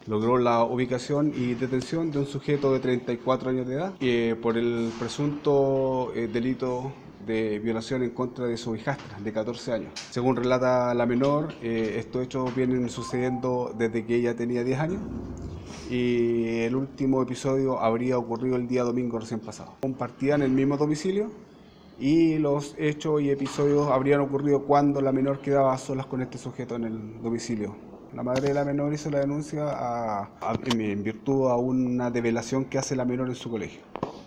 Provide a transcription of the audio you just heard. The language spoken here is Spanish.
logró la ubicación y detención de un sujeto de 34 años de edad por el presunto delito de violación en contra de su hijastra de 14 años. Según relata la menor, estos hechos vienen sucediendo desde que ella tenía 10 años y el último episodio habría ocurrido el día domingo recién pasado. Compartían el mismo domicilio y los hechos y episodios habrían ocurrido cuando la menor quedaba a solas con este sujeto en el domicilio. La madre de la menor hizo la denuncia en virtud a una develación que hace la menor en su colegio.